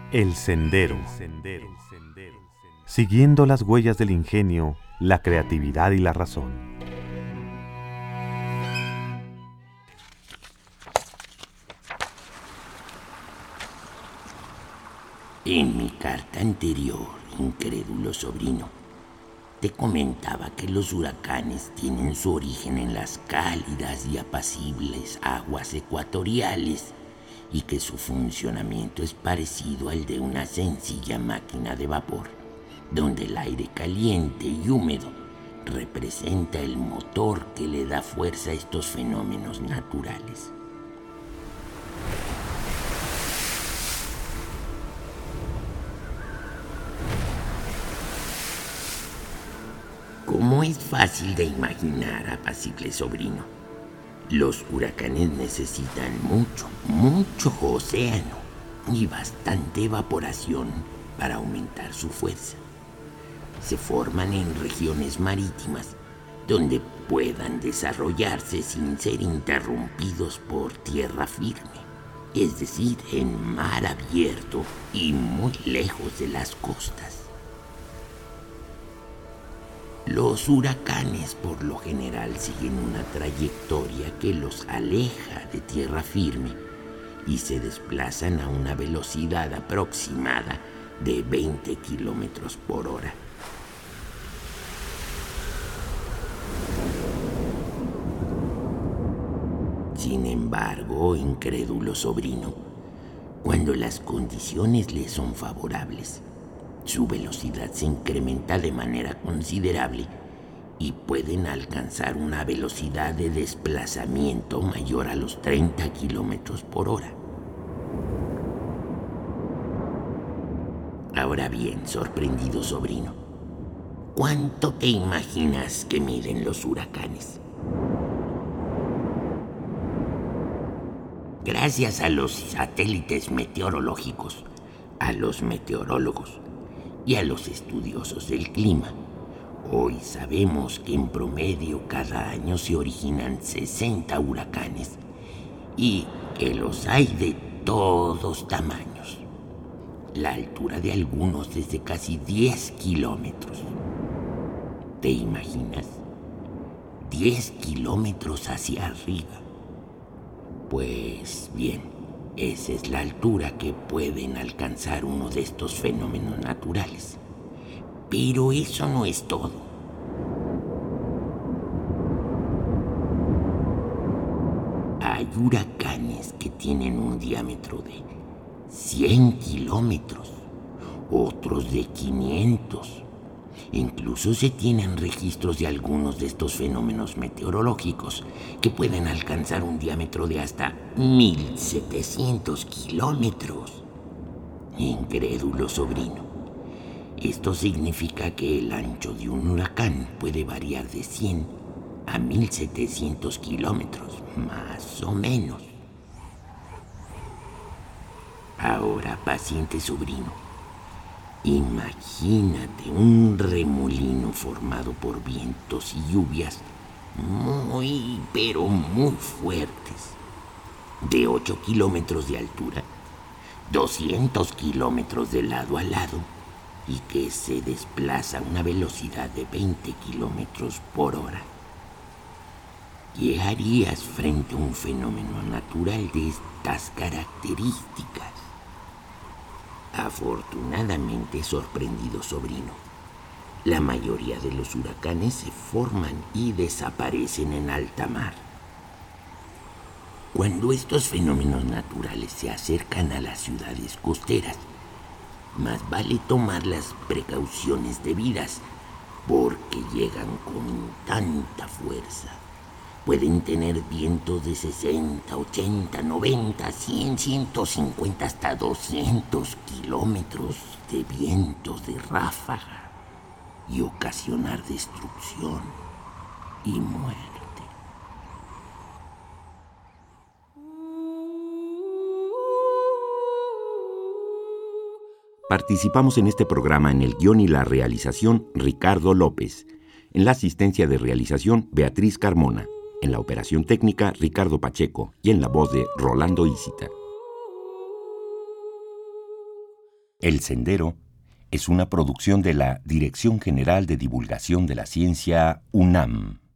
El Sendero. Siguiendo las huellas del ingenio, la creatividad y la razón. En mi carta anterior, incrédulo sobrino, te comentaba que los huracanes tienen su origen en las cálidas y apacibles aguas ecuatoriales y que su funcionamiento es parecido al de una sencilla máquina de vapor, donde el aire caliente y húmedo representa el motor que le da fuerza a estos fenómenos naturales. Como es fácil de imaginar, apacible sobrino, los huracanes necesitan mucho océano y bastante evaporación para aumentar su fuerza. Se forman en regiones marítimas donde puedan desarrollarse sin ser interrumpidos por tierra firme, es decir, en mar abierto y muy lejos de las costas. Los huracanes por lo general siguen una trayectoria que los aleja de tierra firme y se desplazan a una velocidad aproximada de 20 kilómetros por hora. Sin embargo, incrédulo sobrino, cuando las condiciones le son favorables, su velocidad se incrementa de manera considerable y pueden alcanzar una velocidad de desplazamiento mayor a los 30 kilómetros por hora. Ahora bien, sorprendido sobrino, ¿cuánto te imaginas que miden los huracanes? Gracias a los satélites meteorológicos, a los meteorólogos y a los estudiosos del clima, hoy sabemos que en promedio cada año se originan 60 huracanes y que los hay de todos tamaños. La altura de algunos es de casi 10 kilómetros. ¿Te imaginas? 10 kilómetros hacia arriba. Pues bien, esa es la altura que pueden alcanzar uno de estos fenómenos naturales. Pero eso no es todo. Hay huracanes que tienen un diámetro de 100 kilómetros, otros de 500. Incluso se tienen registros de algunos de estos fenómenos meteorológicos que pueden alcanzar un diámetro de hasta 1700 kilómetros. Incrédulo sobrino, esto significa que el ancho de un huracán puede variar de 100 a 1700 kilómetros, más o menos. Ahora, paciente sobrino, imagínate un remolino formado por vientos y lluvias pero muy fuertes, de 8 kilómetros de altura, 200 kilómetros de lado a lado, y que se desplaza a una velocidad de 20 kilómetros por hora. ¿Qué harías frente a un fenómeno natural de estas características? Afortunadamente, sorprendido sobrino, la mayoría de los huracanes se forman y desaparecen en alta mar. Cuando estos fenómenos naturales se acercan a las ciudades costeras, más vale tomar las precauciones debidas, porque llegan con tanta fuerza. Pueden tener vientos de 60, 80, 90, 100, 150, hasta 200 kilómetros de vientos de ráfaga y ocasionar destrucción y muerte. Participamos en este programa en el guión y la realización Ricardo López, en la asistencia de realización Beatriz Carmona, en la operación técnica Ricardo Pacheco y en la voz de Rolando Isita. El Sendero es una producción de la Dirección General de Divulgación de la Ciencia, UNAM.